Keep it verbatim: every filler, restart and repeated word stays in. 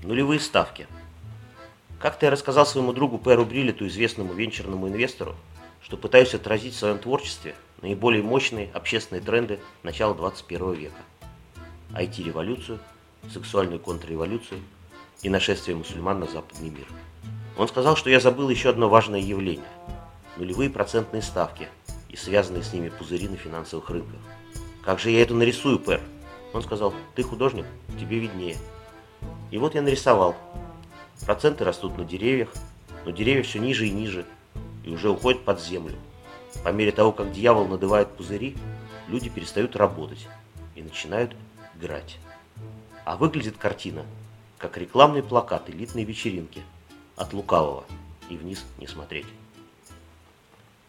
Нулевые ставки. Как-то я рассказал своему другу Перу Бриллету, известному венчурному инвестору, что пытаюсь отразить в своем творчестве наиболее мощные общественные тренды начала двадцать первого века. ай ти-революцию, сексуальную контрреволюцию и нашествие мусульман на западный мир. Он сказал, что я забыл еще одно важное явление – нулевые процентные ставки и связанные с ними пузыри на финансовых рынках. Как же я это нарисую, Пер? Он сказал: ты художник, тебе виднее. И вот я нарисовал. Проценты растут на деревьях, но деревья все ниже и ниже, и уже уходят под землю. По мере того, как дьявол надувает пузыри, люди перестают работать и начинают играть. А выглядит картина, как рекламный плакат элитной вечеринки: от лукавого и вниз не смотреть.